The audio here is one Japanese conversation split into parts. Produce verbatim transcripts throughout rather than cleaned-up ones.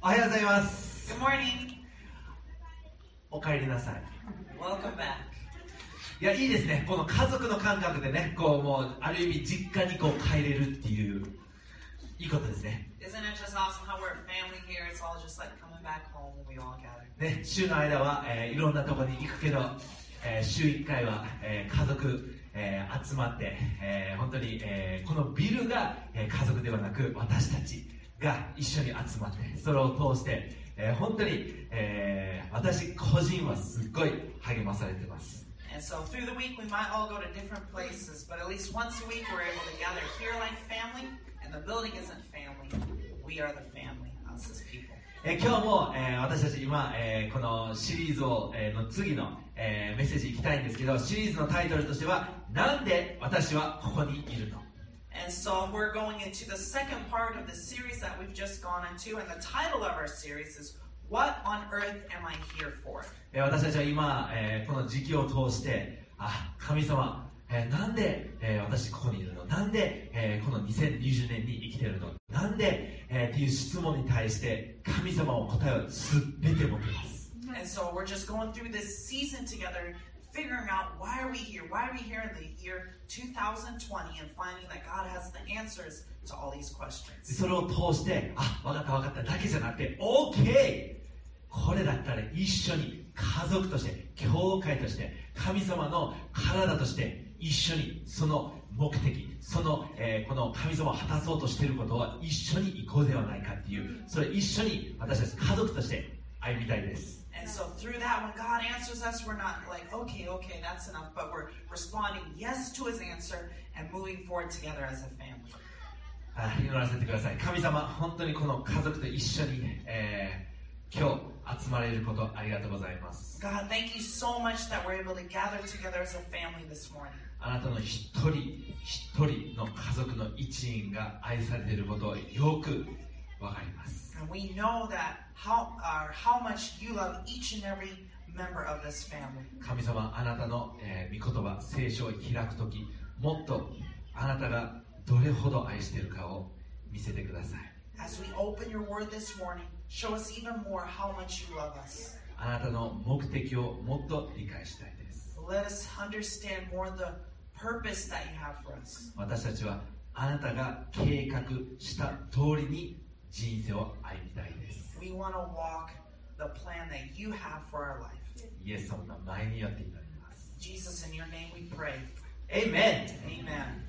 おはようございます。 Good morning. お帰りなさい。 Welcome back. いや、いいですね。この家族の感覚でね、こうもうある意味実家にこう帰れるっていういいことですね。 Isn't it just awesome how we're a family here? It's all just like coming back home when we all gather. ね、週の間は、えーいろんなところに行くけど、えー週いっかいは、えー家族、えー集まって、えー本当に、えーこのビルが、えー家族ではなく私たちが一緒に集まって、それを通して、えー本当に、えー私個人はすっごい励まされています。 And so through the week we might all go to different places, but at least once a week we're able to gather here like family, and the building isn't family. We are the family, us as people. えー今日も、えー私たち今、えーこのシリーズを、えーの次の、えーメッセージいきたいんですけど、シリーズのタイトルとしてはなんで私はここにいるの。 And so we're going into the second part of the series that we've just gone into, and the title of our series is What on Earth Am I Here For? えー私たちは今、えーこの時期を通してあ神様、えーなんで、えー私ここにいるの、なんで、えーこのにせんにじゅうねんに生きているの、なんで、えーっていう質問に対して神様の答えを全て持っています。 And so we're just going through this season together, figuring out why are we here? Why are we here in the year two thousand twenty, and finding that God has the answers to all these questions. それを通してあ分かった分かっただけじゃなくて OK、 これだったら一緒に家族として教会として神様の体として一緒にその目的その、えーこの神様を果たそうとしていることは一緒に行こうではないかっていう、それ一緒に私たち家族として歩みたいです。 And so through that, when God answers us, we're not like, okay, okay, that's enough, but we're responding yes to his answer and moving forward together as a family. あ祈らせてください。神様、本当にこの家族と一緒に、えー今日集まれることありがとうございます。 God, thank you so much that we're able to gather together as a family this morning. あなたの一人一人の家族の一員が愛されていることをよくわかります。 And we know that how, uh, how much you love each and every member of this family. 神様、あなたの、えー御言葉、聖書を開くとき、もっとあなたがどれほど愛しているかを見せてください。 As we open your word this morning, show us even more how much you love us. あなたの目的をもっと理解したいです。 Let us understand more the purpose that you have for us. 私たちはあなたが計画した通りに人生を歩みたいです。 We want to walk the plan that you have for our life. イエス様の名前によって祈ります。 Jesus, in your name we pray. Amen。 Amen.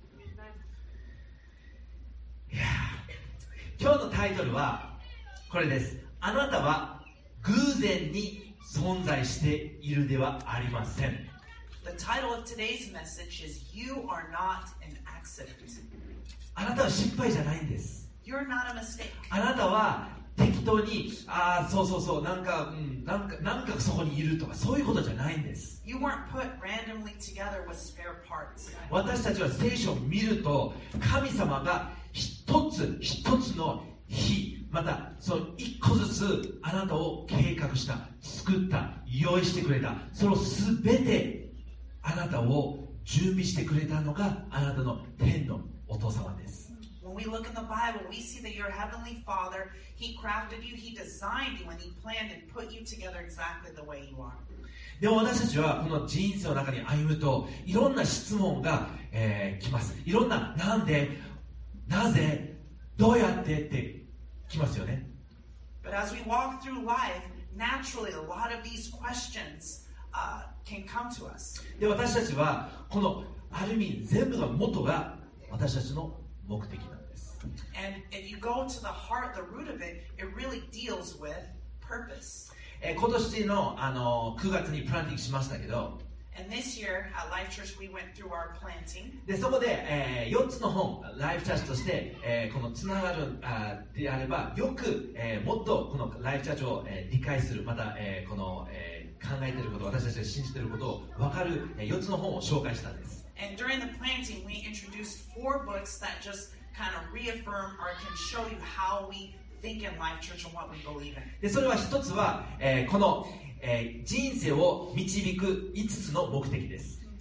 いやー今日のタイトルはこれです。あなたは偶然に存在しているではありません。 The title of today's message is You Are Not an Accident. あなたは失敗じゃないんです。 You're not a mistake. あなたは適当にああそうそうそうなんか、うん、なんかなんかそこにいるとかそういうことじゃないんです。 You weren't put randomly together with spare parts. 私たちは聖書を見ると神様が一つ一つの日またその一個ずつあなたを計画した作った用意してくれたその全てあなたを準備してくれたのがあなたの天のお父様です。 When we look in the Bible, we see that your Heavenly Father, He crafted you, He designed you, and He planned and put you together exactly the way you are. でも私たちはこの人生の中に歩むといろんな質問が、えー来ます。いろんななんでなぜどうやってって来ますよね。 But as we walk through life, naturally, a lot of these questions uh, can come to us. で私たちはこのある意味全部の元が私たちの目的なんです。 And if you go to the heart, the root of it, it really deals with purpose. えー今年の、あのくがつにプランティングしましたけど、 And this year at Life Church, we went through our planting. でそこで、えーよっつの本ライフチャーチとして、えーこのつながるあであればよく、えーもっとこのライフチャーチを、えー理解するまた、えーこの、えー考えていること私たちが信じていることを分かる、えーよっつの本を紹介したんです。 And during the planting, we introduced four books that just kind of reaffirm or can show you how we think in Life Church and what we believe in. でそれは一つは、えーこの、えー人生を導くいつつの目的です。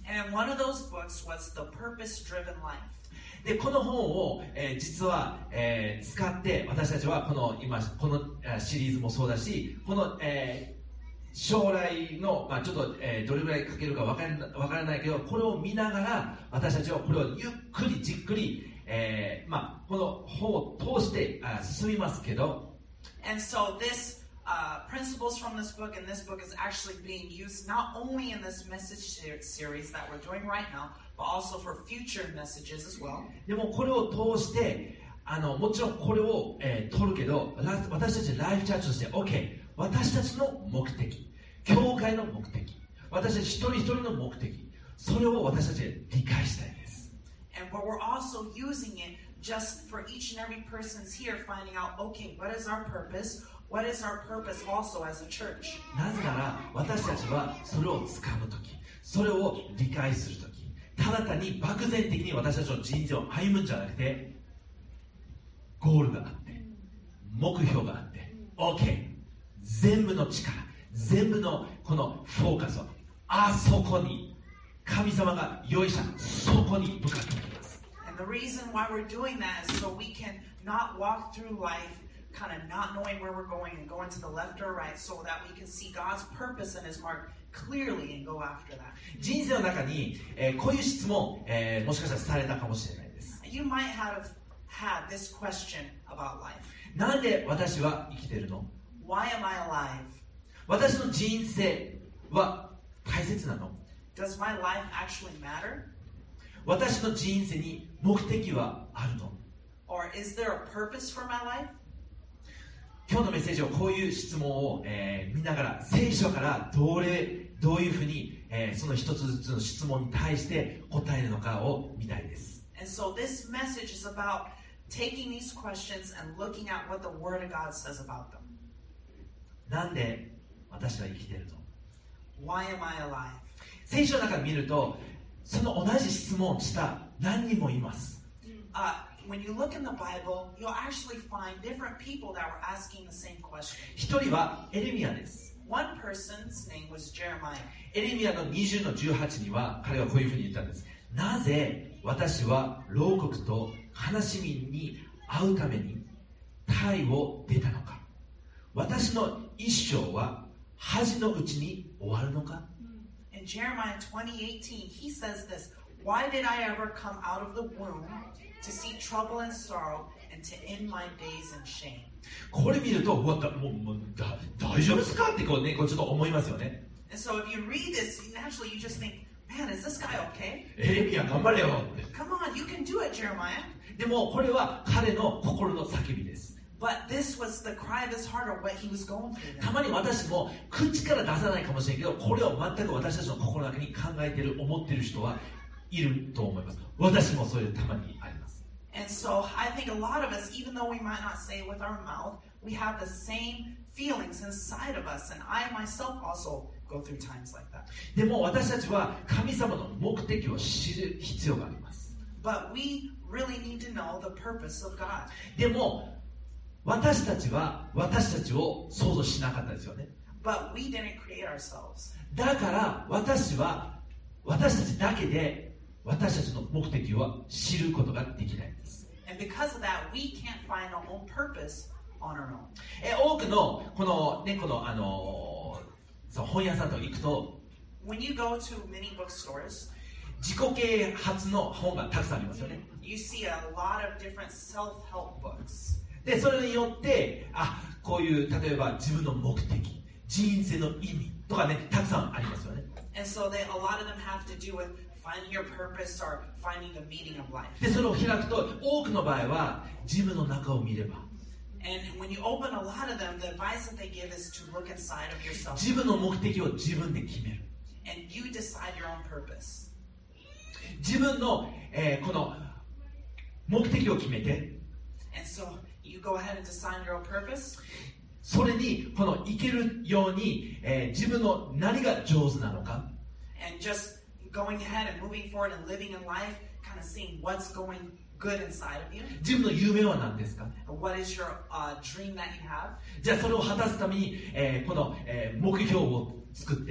And one of those books was The Purpose-Driven Life. でこの本を、えー、実は、えー、使って私たちはこの今このシリーズもそうだしこの、えー将来の、まあ、ちょっと、えー、どれぐらいかけるかわからない、わからないけどこれを見ながら私たちはこれをゆっくりじっくり、えーまあ、この本を通してあ進みますけど And so this uh, principles from this book and this book is actually being used not only in this message series that we're doing right now but also for future messages as well. でもこれを通してあのもちろんこれを、えー、取るけど私たちライフチャーチとして OK 私たちの目的教会の目的私たち一人一人の目的それを私たちで理解したいです And but we're also using it just for each and every person's here finding out okay what is our purpose what is our purpose also as a church なぜなら私たちはそれをつかむときそれを理解するときただ単に漠然的に私たちの人生を歩むんじゃなくてゴールがあって目標があって OK 全部の力全部のこのフォーカスをあそこに神様が用意したそこに向かっていきます And the reason why we're doing that is so we can not walk through life kind of not knowing where we're going and going to the left or right so that we can see God's purpose and His mark clearly and go after that 人生の中に、えー、こういう質問、えー、もしかしたらされたかもしれないです You might have had this question about life なんで私は生きてるの Why am I alive? 私の人生は大切なの Does my life actually matter? 私の人生に目的はあるの Or is there a purpose for my life? 今日のメッセージをこういう質問を、えー、見ながら聖書からどれどういうふうに、えー、その一つずつの質問に対して答えるのかを見たいです And so this message is about taking these questions and looking at what the Word of God says about them. なんで私は生きているの Why am I alive? 聖書の中を見るとその同じ質問をした何人もいます Uh, when you look in the Bible, you'll actually find different people that were asking the same question. 一人はエレミヤです One person's name was Jeremiah. エレミヤのにじゅうのじゅうはちには彼はこういうふうに言ったんですなぜ私は牢獄と悲しみに遭うためにタイを出たのか私の一生は恥のうちに終わるのか In Jeremiah twenty eighteen, he says this, Why did I ever come out of the womb to see trouble and sorrow and to end my days in shame? これ見るとうわだもうもうだ大丈夫ですかってこうねこうちょっと思いますよね And so if you read this, naturally you just think, Man, is this guy okay? エレミヤ頑張れよって Come on, you can do it, Jeremiah. でもこれは彼の心の叫びです But this was the cry of his heart or what he was going through. たまに私も口から出さないかもしれないけどこれを全く私たちの心の中に考えている思っている人はいると思います私もそれたまにあります And so I think a lot of us, even though we might not say it with our mouth, we have the same feelings inside of us. And I myself also go through times like that. でも私たちは神様の目的を知る必要があります But we really need to know the purpose of God. でも私たちは私たちを想像しなかったですよね But we didn't create ourselves. だから私は私たちだけで私たちの目的を知ることができないんです And because of that, we can't find our own purpose on our own. え多くのこのねこのあのそう本屋さんとか行くと When you go to many bookstores, 自己啓発の本がたくさんありますよね you see a lot of different self-help books. でそれによってあこういう例えば自分の目的人生の意味とかねたくさんありますよね And so they, a lot of them have to do with finding your purpose or finding the meaning of life. でそれを開くと多くの場合は自分の中を見れば And when you open a lot of them, the advice that they give is to look inside of yourself 自分の目的を自分で決める and you decide your own purpose. 自分の、えーこの目的を決めて And so you go ahead and decide your own purpose. それにこの生きるように、えー自分の何が上手なのか And just going ahead and moving forward and living in life, kind of seeing what's going good inside of you. 自分の夢は何ですか And what is your uh, dream that you have? じゃあそれを果たすために、えーこの、えー目標を作って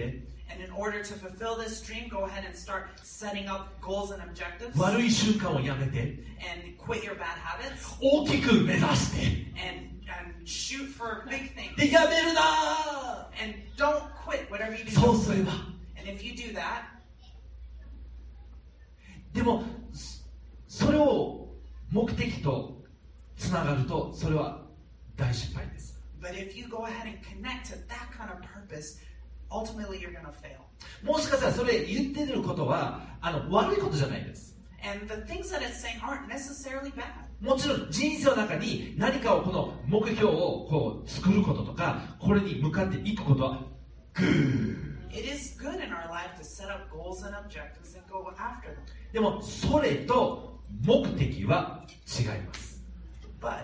And in order to fulfill this dream, go ahead and start setting up goals and objectives. 悪い習慣をやめて And quit your bad habits. 大きく目指して And, and shoot for big things. でやめるな And don't quit whatever you do. そうすれば And if you do that, でもそれを目的とつながるとそれは大失敗です。 but if you go ahead and connect to that kind of purpose, ultimately you're going to fail. もしかしたらそれ言ってることはあの悪いことじゃないです。 And the things that it's saying aren't necessarily bad. もちろん人生の中に何かをこの目標をこう作ることとかこれに向かっていくことはグー。 It is good in our life to set up goals and objectives and go after them. でもそれと目的は違います。 But,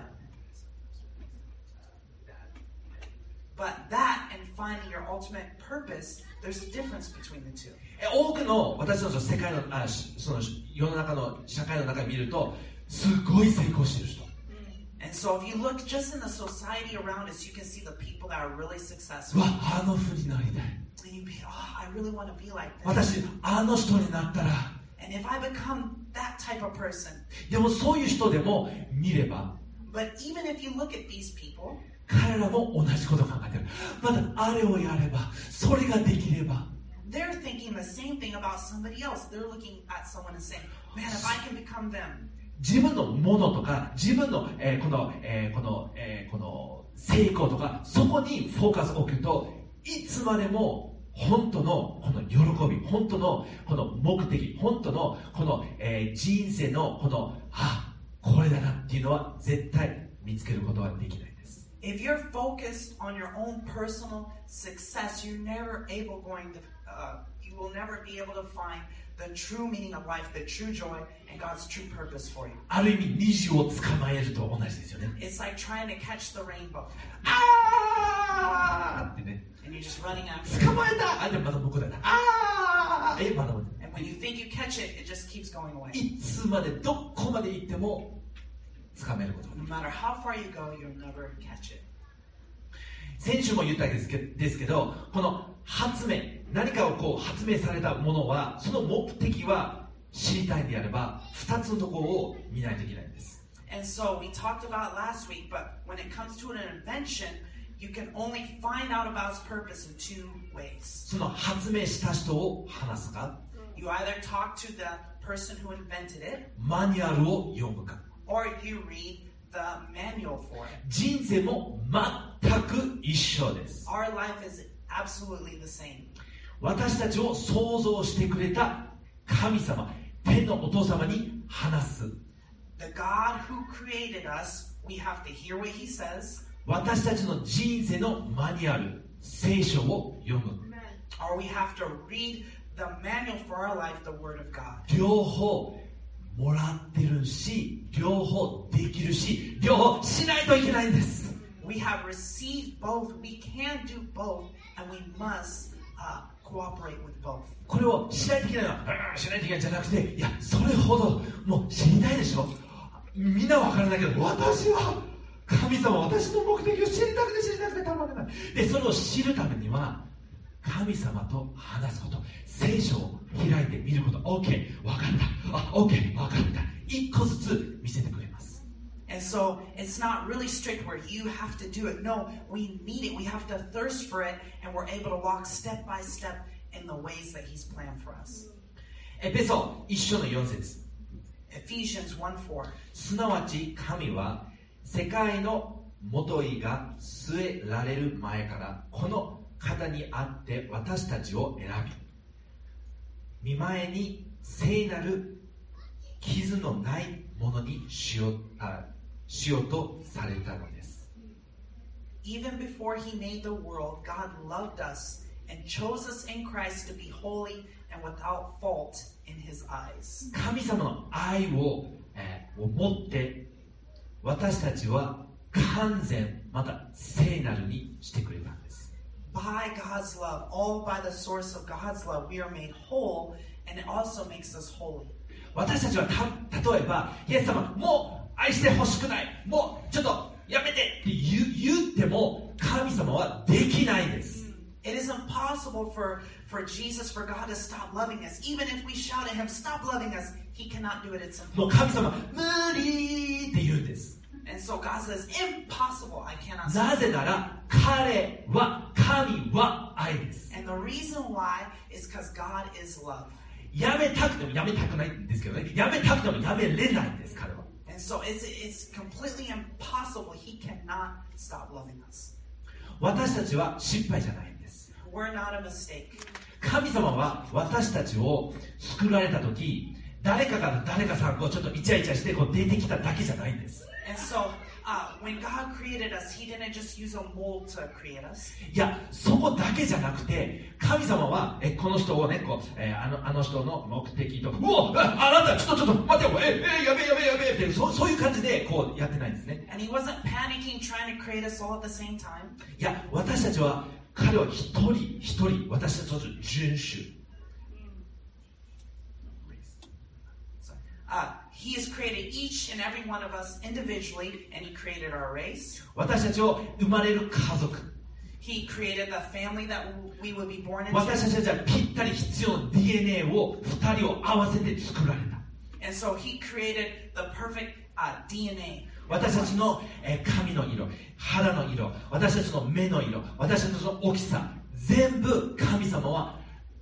but that and finding your ultimate purpose, there's a difference between the two. 多くの私たちの世界のあその世の中の社会の中を見るとすごい成功してる人。 And so if you look just in the society around us, you can see the people that are really successful. わあのふうになりたい。 And you'd be, oh, I really want to be like this. 私あの人になったら。 And if I become that type of person. でもそういう人でも見れば。 But even if you look at these people, 彼らも同じことを考えてる。まだあれをやれば、それができれば。 they're thinking the same thing about somebody else. They're looking at someone and saying, man, if I can become them. 自分のものとか自分の、えー、この、えー、この、えー、この成功とかそこにフォーカスを置くといつまでも本当のこの喜び本当のこの目的本当のこの、えー、人生のこのあこれだなっていうのは絶対見つけることはできないです。 If you're focused on your own personal success, you're never able going to, uh, you will never be able to find the true meaning of life, the true joy, and God's true purpose for you. ある意味虹を捕まえると同じですよね。 It's like trying to catch the rainbow. あーってね。 And you're just running after 捕まえた。あでもまだ向こうだな。あーえまだまだ。 it. And when you think you catch it, it just keeps going away. いつまでどこまで行っても捕めることができ No る。 matter how far you go, you'll never catch it. 先週も言ったんですけですけどこの発明何かをこう発明されたものはその目的は知りたいんであればふたつのところを見ないといけないんです。 And so we talked about last week, but when it comes to an invention, you can only find out about its purpose in two ways. その発明した人を話すか You either talk to the person who invented it, マニュアルを読むか or you read the manual for it. 人生も全く一緒です。 Our life is absolutely the same. 私たちを創造してくれた神様天のお父様に話す。 The God who created us, we have to hear what he says, 私たちの人生のマニュアル聖書を読む。 or we have to read the manual for our life, the Word of God. 両方もらってるし両方できるし両方しないといけないんです。 We have received both. We can do both, and we must uh, cooperate with both. これをしないといけないのはしないといけないんじゃなくていやそれほどもう知りたいでしょ。みんなは分からないけど私は神様私の目的を知りたくて知りたくてたまらない。でそれを知るためには神様と話すこと聖書を開いて見ること OK 分かったあ OK 分かった一個ずつ見せてくれます。 And so it's not really strict where you have to do it. No, we need it. We have to thirst for it, and we're able to walk step by step in the ways that he's planned for us. エペソ一章のよん節 Ephesians one four. すなわち神は世界のもといが据えられる前からこの方にあって私たちを選び見前に聖なる傷のないものにしよう、あ、しようとされたのです。 Even before he made the world, God loved us and chose us in Christ to be holy and without fault in his eyes. 神様の愛を、えー、を持って私たちは完全また聖なるにしてくれたんです。 By God's love, all by the source of God's love, we are made whole, and it also makes us holy. 私たちはた例えばイエス様もう愛してほしくないもうちょっとやめてって言う言っても神様はできないです。 It is impossible for, For Jesus, for God to stop loving us, even if we shout at him, stop loving us, he cannot do it. It's もう impossible. 神様無理って言うんです。 And so God says, impossible, I cannot な stop. ぜなら彼は神は愛です。 And the reason why is because God is love. やめたくてもやめたくないんですけどね、やめたくてもやめれないんです彼は。 And so it's, it's completely impossible. He cannot stop loving us. 私たちは失敗じゃないんです。 We're not a mistake. 神様は私たちを作られた時、誰かが誰かさんこうちょっとイチャイチャしてこう出てきただけじゃないんです。 And so uh, when God created us, he didn't just use a mold to create us. いや、そこだけじゃなくて、神様はえこの人をね、こう、えー、あのあの人の目的と、うお、ああなたちょっとちょっと待ってよ、ええやべやべやべってそうそういう感じでこうやってないんですね。 And he wasn't panicking, trying to create us all at the same time. いや、私たちは彼を一人一人私たちを遵守。 Uh, he has created each and every one of us individually, and he created our race. 私たちを生まれる家族。 He created the family that we would be born 私 into. たちはぴったり必要な ディーエヌエー を二人を合わせて作られた。 And so he created the perfect uh, D N A. 私たちのえー髪の色、肌の色、私たちの目の色、私たちの大きさ、全部神様は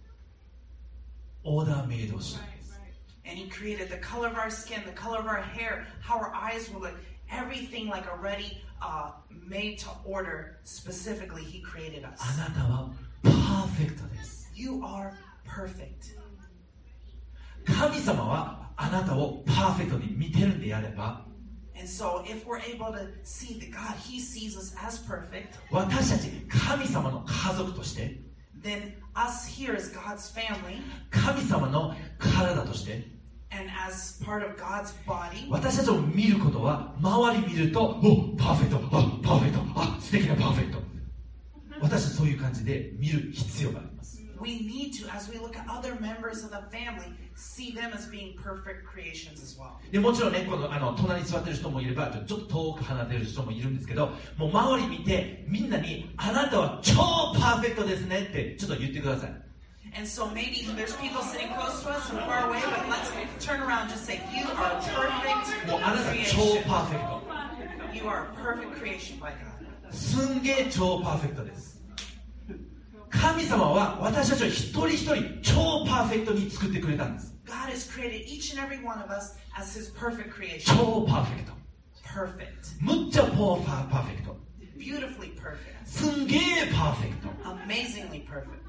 オーダーメイドをしたんです。 And he created the color of our skin, the color of our hair, how our eyes will look, everything like already uh, made to order. Specifically, he created us. あなたはパーフェクトです。 You are perfect. 神様はあなたをパーフェクトに見てるんであれば、 And so if we're able to see that God, he sees us as perfect, 私たち神様の家族として、 then us here as God's family 神様の体として、 and as part of God's body, 私たちを見ることは、周り見ると、お、パーフェクト、あ、パーフェクト、あ、素敵なパーフェクト。私たちそういう感じで見る必要があります。 we need to, as we look at other members of the family, see them as being perfect creations as well. でもちろんね、このあの隣に座ってる人もいれば、ちょっと遠く離れてる人もいるんですけど、もう周り見て、みんなに、あなたは超パーフェクトですねってちょっと言ってください。 And so maybe there's people sitting close to us and far away, but let's turn around and just say, you are a perfect もうあなた超 creation. パーフェクト。 You are a perfect creation by God. すんげえ超パーフェクトです。神様は私たちを一人一人超パーフェクトに作ってくれたんです。 God has created each and every one of us as his perfect creation. 超パーフェクト。 Perfect. むっちゃポーパーパーフェクト。 Beautifully perfect. すんげえパーフェクト。 Amazingly perfect.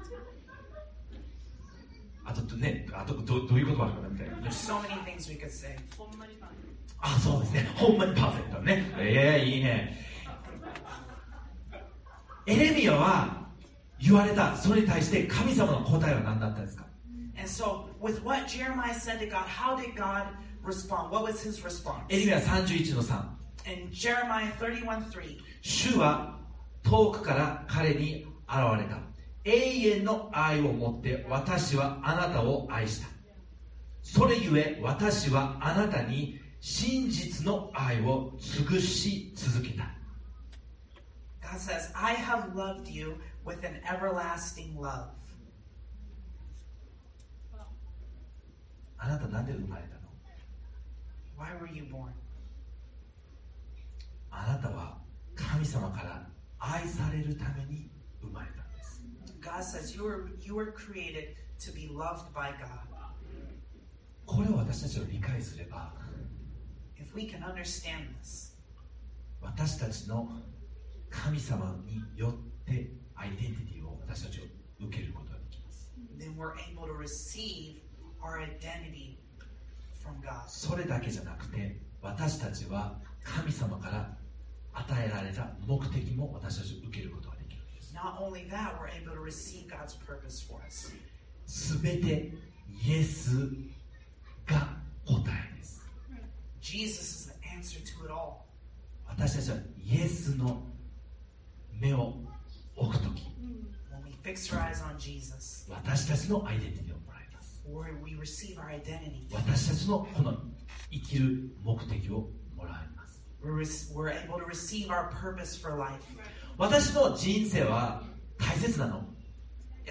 あとね、あとどどういうことがあるかなみたいな。 There's so many things we could say. あ、そうですね。ほんまにパーフェクトね。ええー、いいね。エレミヤは言われた、それに対して神様の答えは何だったんですか？ And so, with what Jeremiah said to God, how did God respond? What was his response? エレミヤさんじゅういちのさん。 In Jeremiah thirty-one three, 主は遠くから彼に現れた。永遠の愛を持って私はあなたを愛した。それゆえ私はあなたに真実の愛を尽くし続けた。 God says, I have loved you with an everlasting love. あなたなんで生まれたの？ Why were you born? あなたは神様から愛されるために生まれたんです。 God says you were, you were created to be loved by God. これを私たちを理解すれば、 If we can understand this, 私たちの神様によってアイデンティティを私たちを受けることができます。 then we're able to receive our identity from God. それだけじゃなくて、私たちは神様から与えられた目的も私たちを受けることができるんです。 Not only that, we're able to receive God's purpose for us. すべてイエスが答えです。 Jesus is the answer to it all. 私たちはイエスの目を置くとき、 When we fix our eyes on Jesus, 私たちのアイデンティティをもらいます。 where we receive our identity. 私たちのこの生きる目的をもらいます。 We're, re- we're able to receive our purpose for life. 私の人生は大切なの。 Is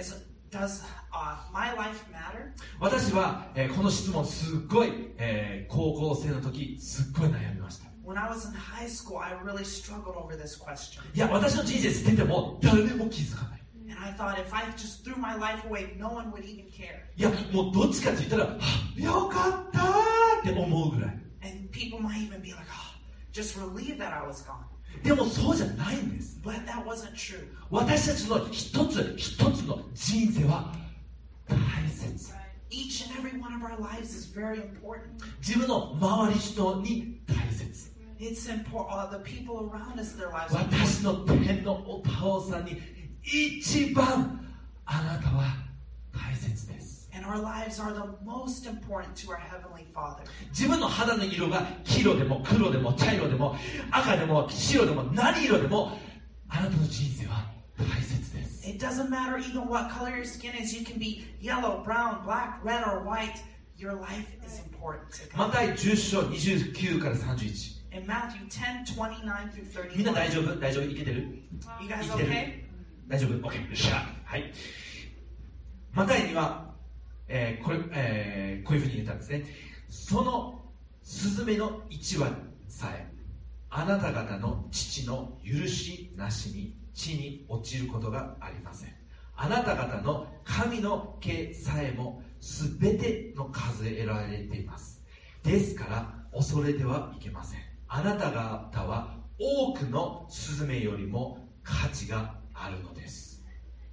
Does uh, my life matter? 私は、えーこの質問すっごい、えー高校生の時すっごい悩みました。 When I was in high school, I really struggled over this question. いや、私の人生捨てても誰も気づかない。 And I thought if I just threw my life away, no one would even care. いや、もうどっちかって言ったら、はっよかったーって思うぐらい。 And people might even be like, oh, just relieved that I was gone. でもそうじゃないんです。 But that wasn't true. 私たちの一つ一つの人生は大切。 Each and every one of our lives is very important. 自分の周り人に大切。 It's important. Uh, the people around us, their lives are important. 私の天のお父さんに一番あなたは大切です。 And our lives are the most important to our Heavenly Father. 自分の肌の色が黄色でも黒でも茶色でも赤でも白でも何色でもあなたの人生は大切です。 It doesn't matter even what color your skin is. You can be yellow, brown, black, red, or white. Your life is important to マ God. タイじゅっ章にじゅうきゅうからさんじゅういち。 In Matthew ten, twenty-nine through みんな thirty-one. 大丈夫大丈夫いけてる You guys いけてる okay? 大丈夫 ?OK。よっしゃ。はい。マタイには、えーこれえーこういうふうに言ったんですね。そのスズメの一羽さえ、あなた方の父の許しなしに地に落ちることがありません。あなた方の神の毛さえもすべての数えられています。ですから恐れてはいけません。あなた方は多くのスズメよりも価値があるのです。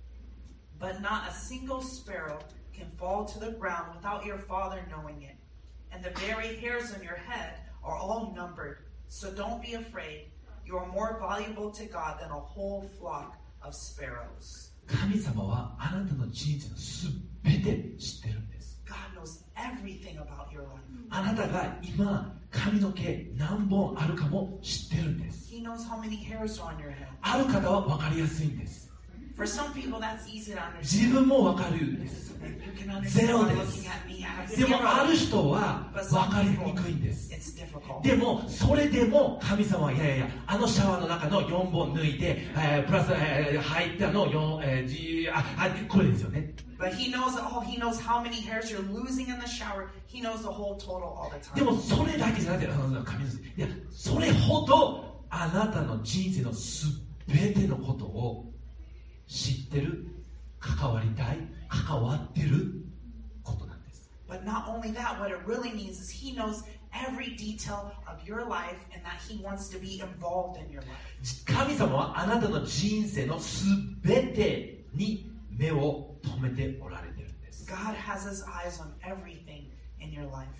But not a single sparrow can fall to the ground without your Father knowing it. And the very hairs on your head are all numbered. So don't be afraid. You are more valuable to God than a whole flock of sparrows. 神様はあなたの人生のすべて知ってるんです。 God knows everything about your life. あなたが今髪の毛何本あるかも知ってるんです。 He knows how many hairs are on your head. ある方は分かりやすいんです。 For some people, that's easy to understand. 自分も分かるんです。 You can understand ゼロ by です looking at me. I have でもあ zero. る人は But 分 some かり people, にくいんです。 it's difficult. でもそれでも神様はいやいやいやあのシャワーの中のよんぼん抜いて、えープラス、えー入ったのよん、えーじああこれですよね。 But he knows, oh, he knows how many hairs you're losing in the shower. He knows the whole total all the で time. もそれだけじゃなくてあの神のいやそれほどあなたの人生のすべてのことを知ってる関わりたい関わってることなんです。 But not only that, what it really means is he knows every detail of your life and that he wants to be involved in your life. 神様はあなたの人生のすべてに目を留めておられてるんです。 God has his eyes on everything in your life.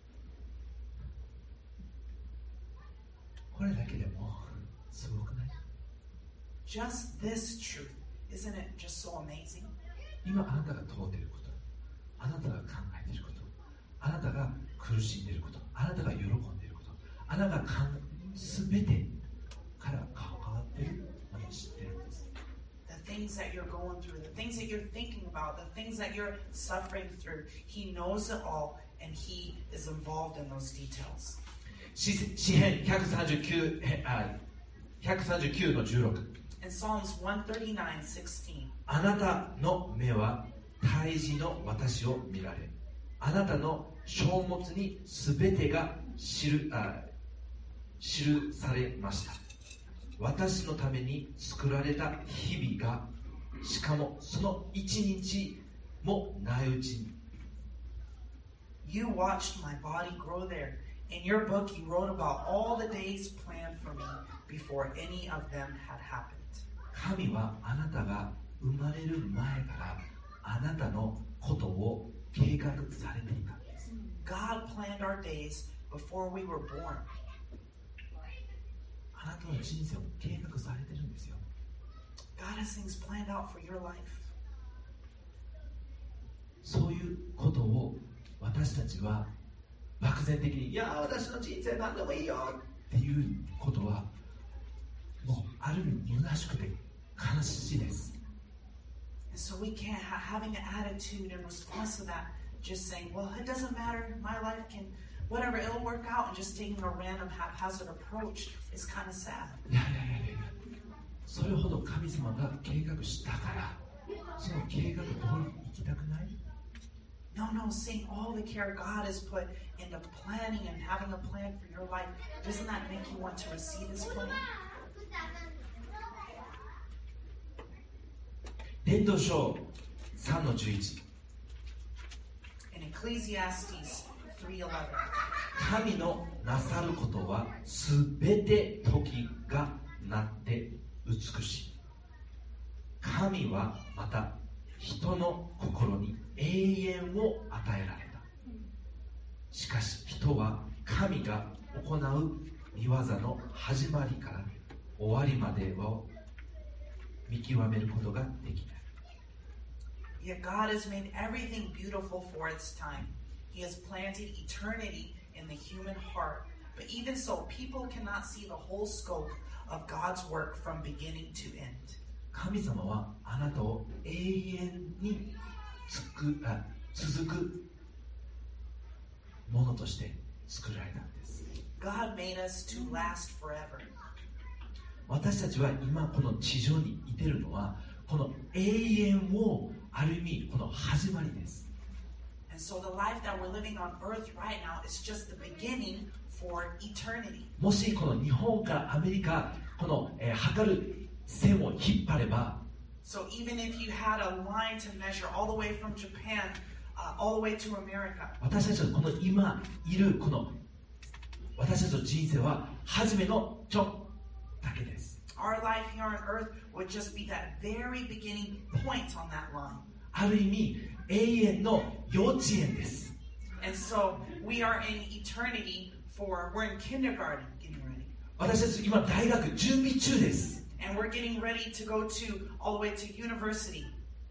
これだけでもすごくない？ Just this truth, isn't it just so amazing? 今あなたが通っていること、あなたが考えていること、あなたが苦しんでいること、あなたが喜んでいること、あなたがすべてから関わっているのを知っているんです。 The things that you're going through, the things that you're thinking about, the things that you're suffering through, he knows it all and he is involved in those details. 詩編ひゃくさんじゅうきゅう、あひゃくさんじゅうきゅうのじゅうろく。 In Psalms one thirty-nine, sixteen. あなたの目は胎児の私を見られ、あなたの書物にすべてが記あ記されました。私のために作られた日々が、しかもその一日もないうちに。 You watched my body grow there. In your book, you wrote about all the days planned for me before any of them had happened. 神はあなたが生まれる前からあなたのことを計画されていたんです。 God planned our days before we were born. あなたの人生を計画されてるんですよ。 God has things planned out for your life. そういうことを私たちは漠然的に、いや私の人生何でもいいよっていうことはもうある意味虚しくて悲しいです。 And so we can't ha- having an attitude in response to that, just saying, well, it doesn't matter, my life can, whatever, it'll work out, and just taking a random haphazard approach is kind of sad. いやいやいやいや、それほど神様が計画したからその計画通りに行きたくない？ No, no, seeing all the care God has put into planning and having a plan for your life, doesn't that make you want to receive His plan? 伝道書さんのじゅういち。 In Ecclesiastes three eleven. 神のなさることはすべて時がなって美しい。神はまた人の心に永遠を与えられた。しかし人は神が行う御業の始まりから終わりまでを見極めることができない。 Yet God has made everything beautiful for its time. He has planted eternity in the human heart. But even so, people cannot see the whole scope of God's work from beginning to end. 神様はあなたを永遠につくあ続くものとして作られたんです。 God made us to last forever. 私たちは今この地上にいてるのはこの永遠をある意味この始まりです。 And so the life that we're living on earth right now is just the beginning for eternity. もしこの日本からアメリカこの、えー、測る線を引っ張れば So even if you had a line to measure all the way from Japan uh, all the way to America, 私たちのこの今いるこの私たちの人生は初めのちょっだけです。 our life here on earth would just be that very beginning point on that line. ある意味永遠の幼稚園です。 And so we are in eternity for, we're in kindergarten getting ready. 私たち今大学準備中です。 And we're getting ready to go to all the way to university.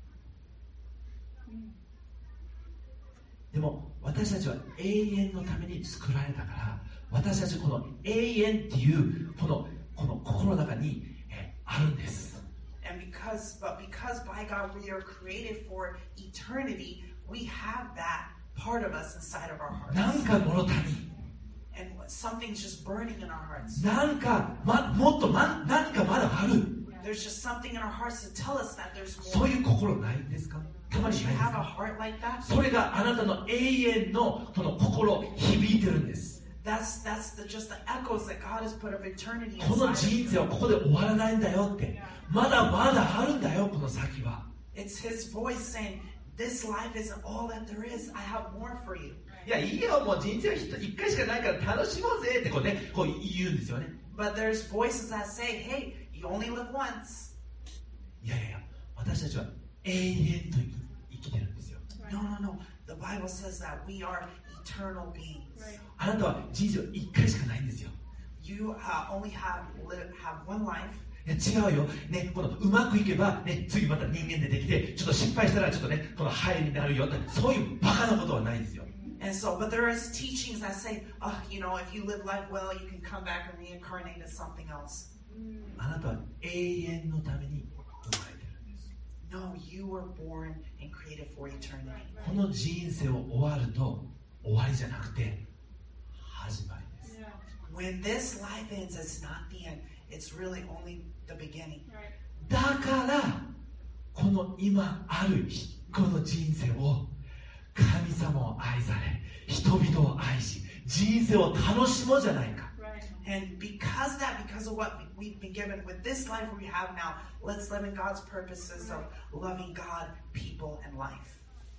でも私たちは永遠のために作られたから私たちこの永遠っていうこのこの心の中にえあるんです。 And because, but because by God we are created for eternity, we have that part of us inside of our hearts. なんか物足り And something's just burning in our hearts. なんか、ま、もっと、ま、何かまだある There's just something in our hearts to tell us that there's そう more. いう心ないんですか？たま Don't に you ないです have a か？ heart like that? それがあなたの永遠のこの心響いてるんです。 That's that's the, just the echoes that God has put of eternity この inside of 人生はここで終わらないんだよってまだまだあるんだよこの先は。 It's His voice saying, "This life isn't all that there is. I have more for you." いやいいよもう人生は一回しかないから楽しもうぜってこうねこう言うんですよね。 But there's voices that say, "Hey, you only live once." いやいやいや私たちは永遠と生きてるんですよ。 No, no, no. The Bible says that we are eternal beings. あなたは人生は一回しかないんですよ。 You uh, only have live, have one life. いや違うよ、ね、このうまくいけば、ね、次また人間でできてちょっと失敗したらちょっとねこのハエになるよってそういうバカなことはないんですよ。 And so, but there is teachings that say, oh, you know, if you live life well, you can come back and reincarnate as something else. あなたは永遠のために生まれてるんです。 No, you were born and created for eternity. この人生を終わると終わりじゃなくて始まりです。 When this life ends, it's not the end. It's really only the beginning. だからこの今あるこの人生を神様を愛され人々を愛し人生を楽しもうじゃないか。 And because of that, because of what we've been given with this life we have now, let's live in God's purposes of loving God, people, and life.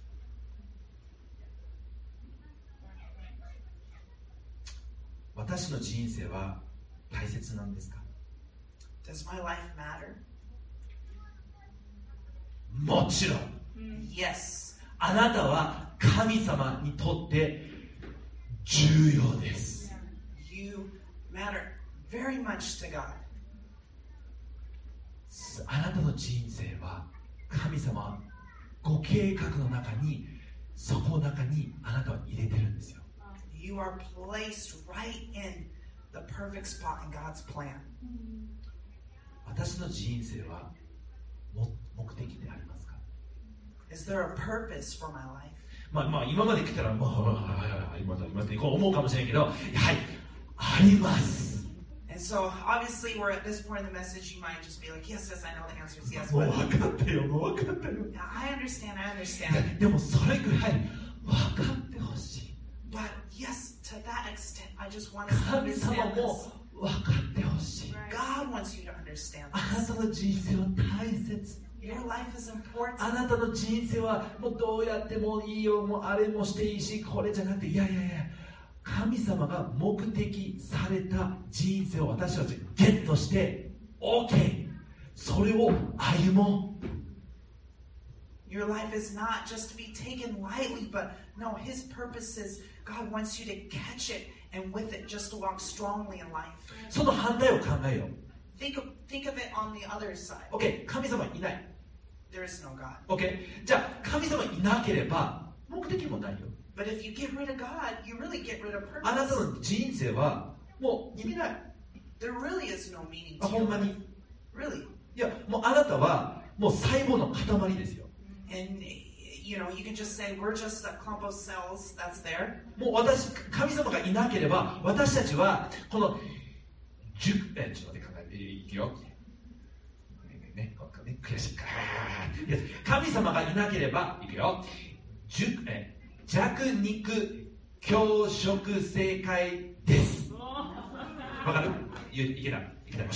私の人生は大切なんですか？ Does my life matter? もちろん。 Yes. あなたは神様にとって重要です。 You matter very much to God. あなたの人生は神様はご計画の中にそこの中にあなたを入れてるんですよ。 You are placed right in the perfect spot in God's plan. 私の人生はも目的でありますか？ Is there a purpose for my life? まあまあ今まで来たらもうはいはいはいありますありますってこう思うかもしれんけどはいあります。 And so, obviously, we're at this point in the message. You might just be like, yes, yes, I know the answer is yes. もう But 分かってよ、もう分かってよ。 I understand, I いや understand. でもそれぐらい分かってほしい。 But yes, to that extent, I just want us to 神様 understand も this. 分かってほしい。 God wants you to understand あな this. たの人生は大切。 Your life is important. あなたの人生はもうどうやってもいいよ、もうあれもしていいし、これじゃなくて、いやいやいや、神様が目的された人生を私たちゲットして OK、 それを歩もう。 Your life is not just to be taken lightly, but no, His purpose is God wants you to catch it and with it just to walk strongly in life. その反対を考えよう。 Think of, think of it on the other side. OK、 神様いない。 There is no God. OK、 じゃあ神様いなければ目的もないよ。 But if you get rid of God, you really get rid of あなた purpose. の人生はもう意味ない。 There really is no meaning あ、 to ほ your んま life. に。 Really. いや、もうあなたはもう細胞の塊ですよ。 And, you know, you can just say, we're just a clump of cells that's there. もう私、神様がいなければ、私たちは、この、じゅえ、ちょっと待って、考えていくよ。ねねね、ね、悔しいか。神様がいなければ、いくよ。じゅえ弱肉強食正解です。わかる？いいけた。いけた。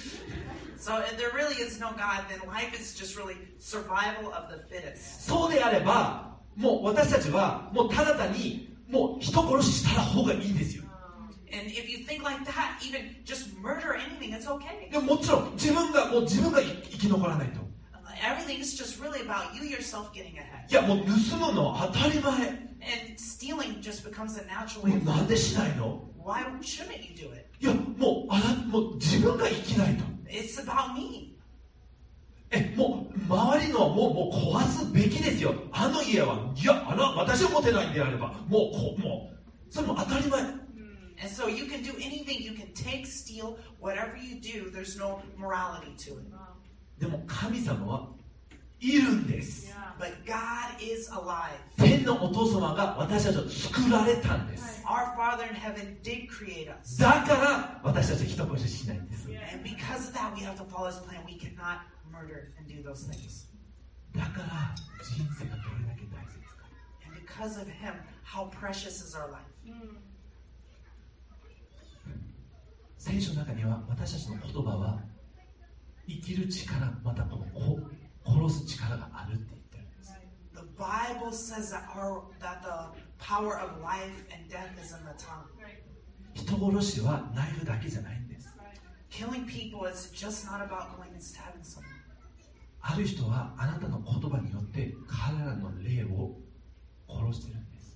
So if there really is no God, then life is just really survival of the fittest. そうであれば、もう私たちは、もうただ単に、もう人殺しした方がいいんですよ。 And if you think like that, even just murder anything, it's okay. でももちろん、自分が、もう自分が生き残らないと。 Everything is just really about you yourself getting ahead. いや、もう盗むのは当たり前。 And stealing just becomes a natural も way う of なん life. でしないの？ Why shouldn't you do it? いや、もう、あな、もう自分が生きないと。 It's about me. え、もう、周りのはもう、もう壊すべきですよ。あの家は、いや、あの、私を持てないんであれば、もう、こもう、それも当たり前。 And so you can do anything. You can take, steal, whatever you do. There's no morality to it. でも、神様はいるんです。 But God is alive. 天のお父様が私たちを作られたんです。 Our Father in heaven did create us. だから私たちは人殺ししないんです。 And because of that, we have to follow His plan. We cannot murder and do those things. だから人生がどれだけ大切か。 And because of Him, how precious is our life. 聖書の中には私たちの言葉は生きる力、またこの殺す力があるって言ってるんです。 The Bible says that, our, that the power of life and death is in the tongue. 人殺しはナイフだけじゃないんです。 Killing people is just not about going and stabbing someone. ある人はあなたの言葉によって彼らの霊を殺してるんです。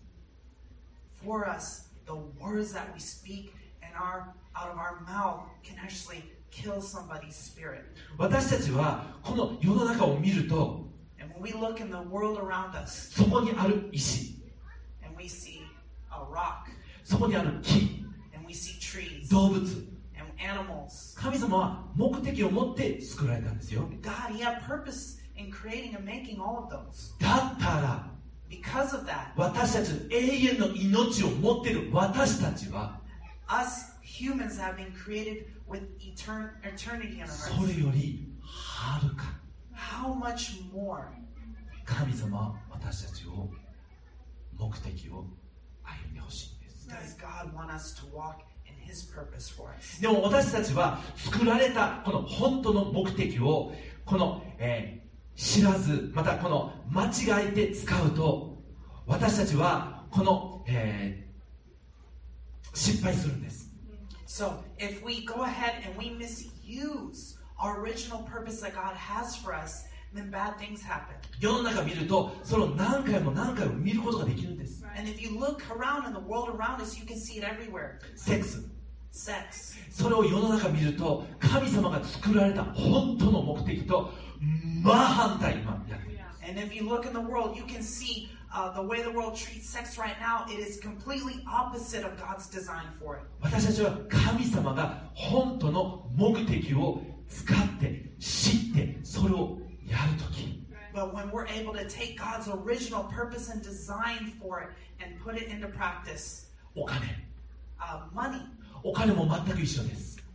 For us, the words that we speak and our, out of our mouth can actually kill somebody's spirit. 私たちはこの世の中を見ると、 And when we look in the world around us そこにある石、 and we see a rock そこにある木、 and we see trees 動物、 and animals, 神様は目的を持って作られたんですよ。 God, He had purpose in creating and making all of those. だったら Because of that, 私たちの永遠の命を持っている私たちは us humans have been created with etern- eternity in our そ hearts. れよりはるか How much more 神様は私たちを目的を歩んでほしいんです。 does God want us to walk in His purpose for us? でも私たちは作られたこの本当の目的をこの、えー知らず、またこの間違えて使うと私たちはこの、えー失敗するんです。 So, if we go ahead and we misuse our original purpose that God has for us, then bad things happen. 世の中見るとそれを何回も何回も見ることができるんです。 And if you look around in the world around us, you can see it everywhere. セックス、 Sex. それを世の中見ると神様が作られた本当の目的とまあ反対今やっています。 And if you look in the world, you can see uh, the way the world treats sex right now. It is completely opposite of God's design for it. 私たちは神様が本当の目的を使って知ってそれをやるとき、 But when we're able to take God's original purpose and design for it and put it into practice, お金、 uh, money, お金も全く一緒です。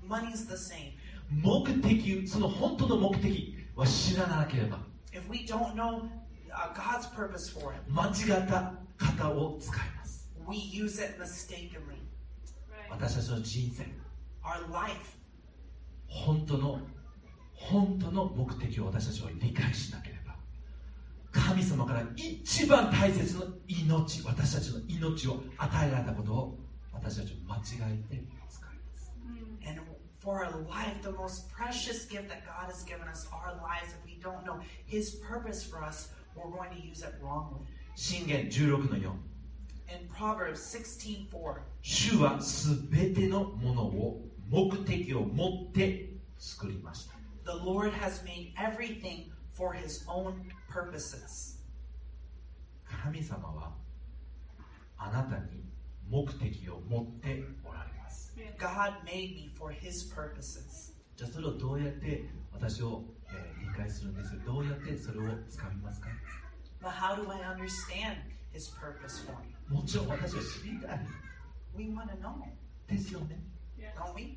money's the same. 目的、その本当の目的は知らなければ、 If we don't know uh, God's purpose for it, 間違った型を使います。 we use it mistakenly. 私たちの人生、 Our life, 本当の本当の目的を私たちは理解しなければ、神様から一番大切な命、私たちの命を与えられたことを私たちは間違えて使います。 and for our life, the most precious gift that God has given us, our lives, if we don't know His purpose for us, we're going to use it wrongly. 箴言じゅうろくのよん、 In Proverbs sixteen four, 主はすべてのものを目的を持って作りました。 the Lord has made everything for His own purposes. 神様はあなたに目的を持っておられます。 God made me for His purposes. じゃあそれをどうやって私を、えー理解するんですよ。どうやってそれをつかみますか？ But how do I understand His purpose for me? もちろん私は知りたい We want to know, ですよね。 don't we?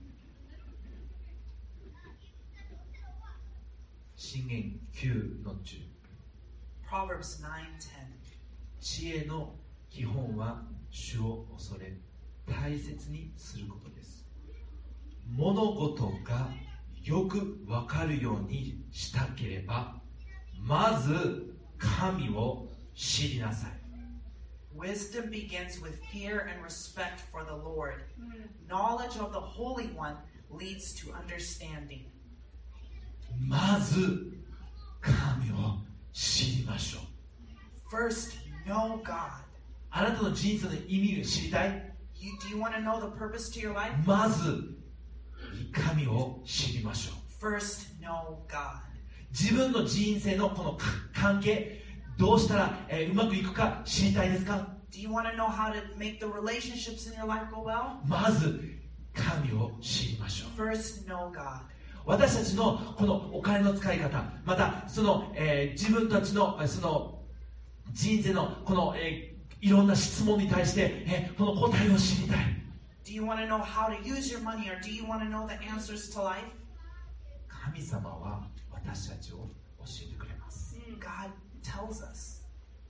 箴言きゅうのじゅう、 Proverbs nine ten. 知恵の基本は主を恐れ大切にすることです。物事がよくわかるようにしたければ、まず神を知りなさい。 Wisdom begins with fear and respect for the Lord. Knowledge of the Holy One leads to understanding. まず神を知りましょう。 First, know God. あなたの人生の意味を知りたい？ You, do you want to know the purpose to your life? まず神を知りましょう。 First, know God. 自分の人生のこのか関係、どうしたら、えーうまくいくか知りたいですか？ Do you want to know how to make the relationships in your life go well? まず神を知りましょう。 First, know God. 私たちのこのお金の使い方、またその、えー自分たちのえーその人生のこの、えーいろんな質問に対して、えーこの答えを知りたい。 Do you want to know how to use your money, or do you want to know the answers to life? 神様は私たちを教えてくれます。 God tells us.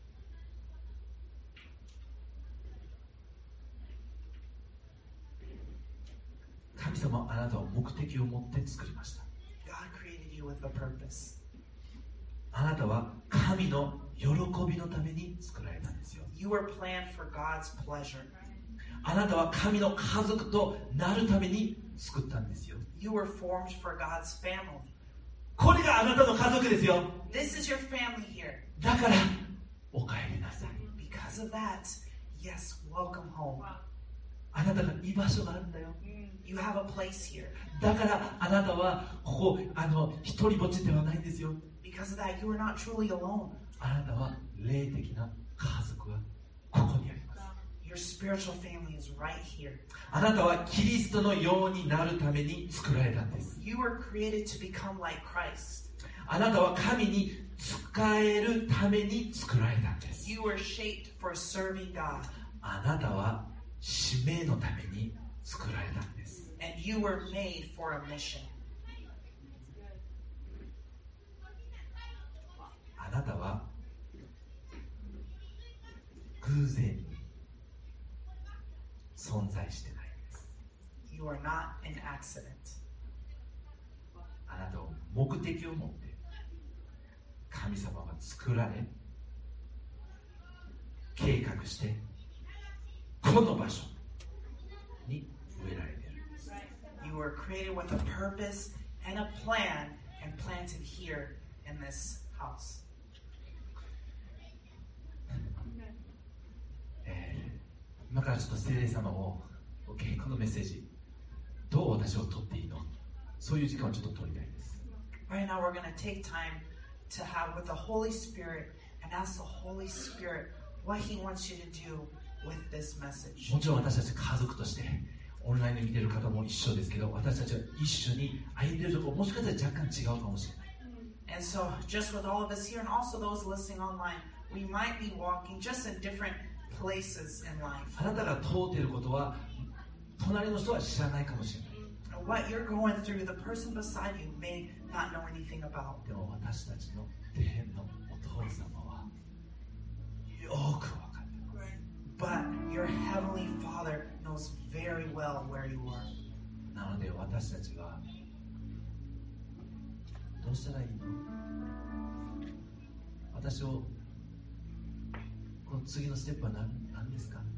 神様はあなたを目的を持って作りました。 God created you with a purpose. あなたは神の喜びのために作られたんですよ。 You were planned for God's pleasure. あなたは神の家族となるために作ったんですよ。 You were formed for God's family. これがあなたの家族ですよ。 This is your family here. だからお帰りなさい。 Because of that, yes, welcome home. あなたが居場所があるんだよ。 You have a place here. だからあなたはここあの一人ぼっちではないんですよ。 Because of that, you are not truly alone. あなたは霊的な家族はここにあります。 Your spiritual family is right here. あなたはキリストのようになるために作られたんです。 You were created to become like Christ. あなたは神に使えるために作られたんです。 You were shaped for serving God. あなたは使命のために作られたんです。 And you were made for a mission. あなたは偶然に存在してないんです。 You are not an accident. あなたを目的を持って神様が作られ計画してこの場所に植えられているんです。 You were created with a purpose and a plan and planted here in this house. えー今からちょっと聖霊様を OK このメッセージどう私を取っていいの、そういう時間をちょっと取りたいです。 Right now, we're going to take time to have with the Holy Spirit and ask the Holy Spirit what He wants you to do with this message. もちろん私たち家族としてオンラインで見てる方も一緒ですけど、私たちは一緒に歩んでるところもしかしたら若干違うかもしれない。 And so, just with all of us here and also those listening online, we might be walking just in different places in life. あなたが通っていることは隣の人は知らないかもしれない。 And what you're going through, the person beside you may not know anything about. でも私たちの天のお父様はよくわかってます。 But your heavenly Father knows very well where you are. なので私たちはどうしたらいいの？私をこの次のステップは 何, 何ですか？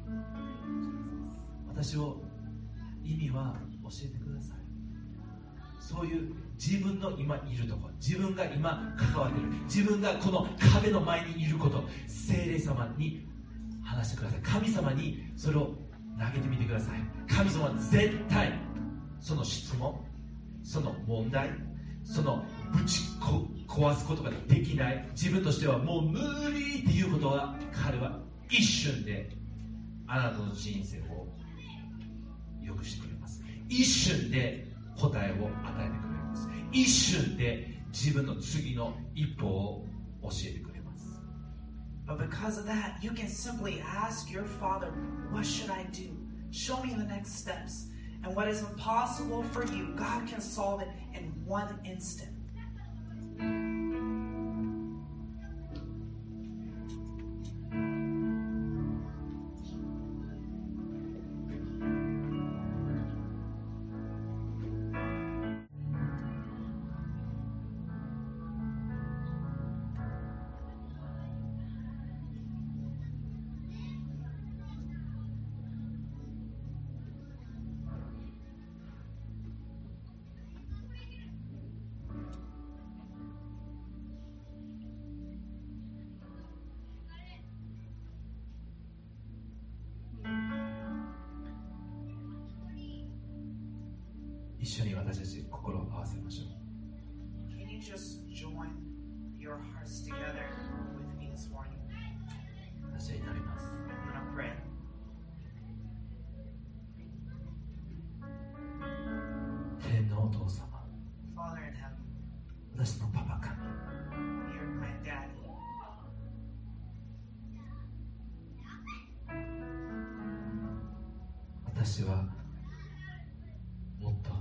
私を意味は教えてください。そういう自分の今いるところ、自分が今関わっている、自分がこの壁の前にいること、聖霊様に話してください。神様にそれを投げてみてください。神様は絶対その質問、その問題、そのぶち壊すことができない、自分としてはもう無理っていうことは、彼は一瞬であなたの人生を良くしてくれます。一瞬で答えを与えてくれます。一瞬で自分の次の一歩を教えてくれます。 But because of that, you can simply ask your Father, what should I do? Show me the next steps. And what is impossible for you, God can solve it in one instant. 一緒に私たち心を合わせましょう。 Can you just join your hearts together with me this morning? 私は祈ります。 I'm going to pray. 天のお父様、 Father in heaven, 私のパパ神、 you're my daddy. 私はもっと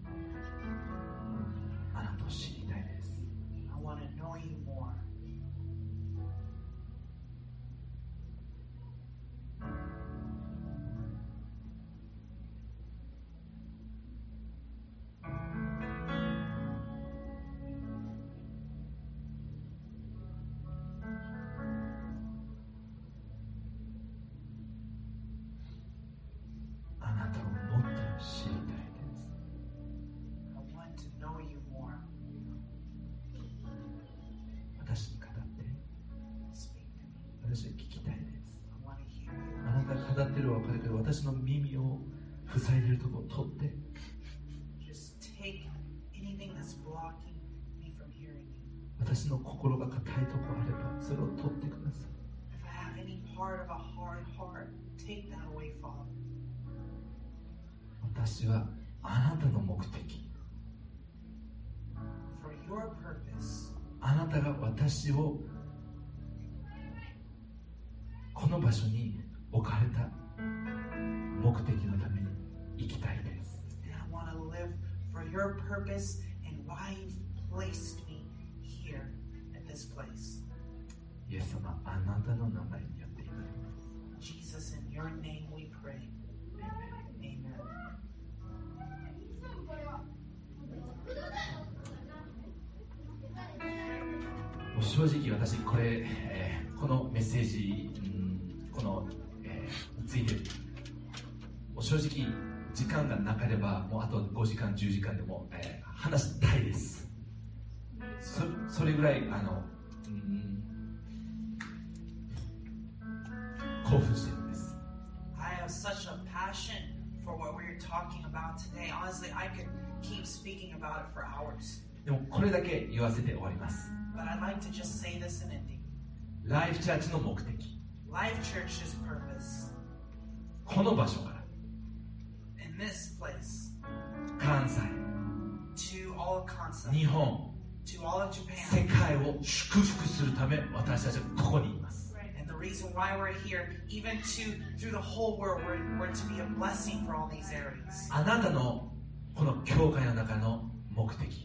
あなたを知りたいです。 I want to know you more. あなたをもっと知りたいです。 I want to know you more. 私に語って、 Speak to me. 私は聞きたいです。 I want to hear you. あなたが語ってるのは分かるけど、私の耳を塞いでいるところを取って、 Just take anything that's blocking me from hearing you. 私の心が硬いところあれば、それを取ってください。 If I have any part of a hard heart, take that away, Father. 私はあなたの目的、 For your purpose, あなたが私をこの場所に置かれた目的のために生きたいです。 and I want to live for your purpose and why you've placed me here at this place. イエス様、あなたの名前によって祈ります。 Jesus, in your name we pray. Amen. もう正直私これ、えーこのメッセージ、うんこの、えーについてもう正直時間がなければもうあとごじかんじゅうじかんでも、えー話したいです。 そ, それぐらいあの、うん、興奮してるんです。 I have such a passion for what we're talking about today. Honestly, I could keep speaking about it for hours. でもこれだけ言わせて終わります。 But I'd like to just say this in ending. ライフチャーチの目的、 Life Church's purpose この場所から in this place 関西、 to all of Kansai, 日本、 to all of 世 Japan. 界を祝福するため私たちはここにいます。 And the reason why we're here, even to through the whole world, we're, we're to be a blessing for all these areas. あなたのこの教会の中の目的、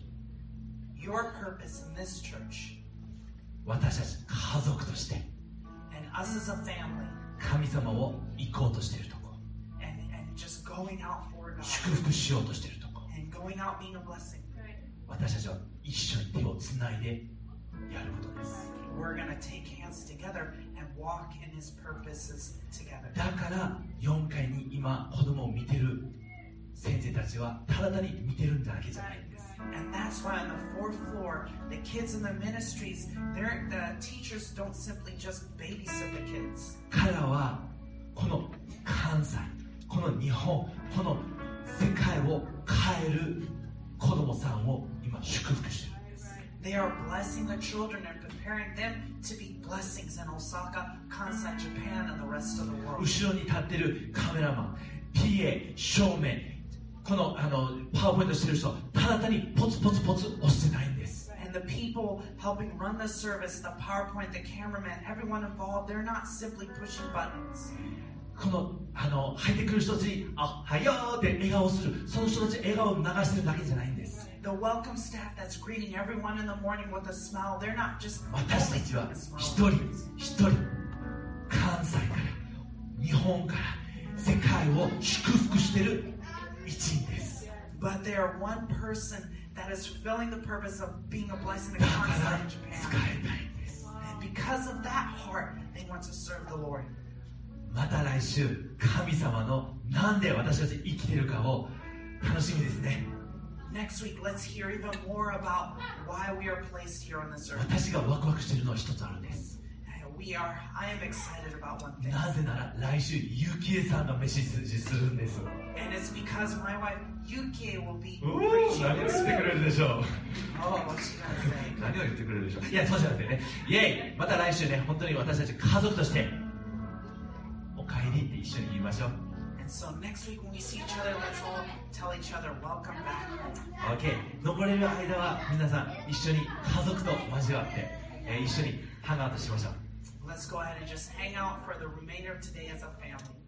Your purpose in this church 私たち家族として and us as a family 神様を行こうとしているところ、 and, and just going out for God 祝福しようとしているところ、 and going out being a blessing. 私たちは一緒に手をつないでやることです。 We're going to take hands together and walk in His purposes together. だからよんかいに今子供を見てる先生たちはただ単に見てるんだけじゃないんです。 And that's why on the fourth floor, the kids in the ministries, they're, the teachers don't simply just babysit the kids. 彼らはこの関西、この日本、この世界を変える子供さんを今祝福してるんです。 They are blessing the children and preparing them to be blessings in Osaka, Kansai, Japan, and the rest of the world. 後ろに立ってるカメラマン、ピーエー、照明、このあのパワーポイントしてる人、ただ単にポツポツポツ押してないんです。 And the people helping run the service, the PowerPoint, the cameraman, everyone involved, they're not simply pushing buttons. このあの入ってくる人たちに、あ、はよーって笑顔する、その人たち笑顔を流してるだけじゃないんです。 The welcome staff that's greeting everyone in the morning with a smile, they're not just 私たちは only a 一 smile. 人一人関西から日本から世界を祝福してる一員です。 But they are one person that is fulfilling the purpose of being a blessing to だか Kansai ら and 使 Japan. えたいんです。 And because of that heart, they want to serve the Lord. また来週神様のなんで私たち生きてるかを楽しみですね。 Next week, let's hear even more about why we are placed here on this earth. 私がワクワクしているのは一つあるんです。 And we are, I am excited about one thing. なぜなら来週ゆきえさんがメッセージするんです。 And it's because my wife, Yuki, will be おお、 preaching 何を言って this. くれるでしょう。 Oh, what's she gonna say? 何を言ってくれるでしょう。いや、そうじゃなくてね、イエイ、また来週ね、本当に私たち家族としてお帰りって一緒に言いましょう。 And so next week when we see each other, let's all tell each other, welcome back home. OK、 残れる間は皆さん一緒に家族と交わって、えー一緒にハンガーアウトしましょう。 Let's go ahead and just hang out for the remainder of today as a family.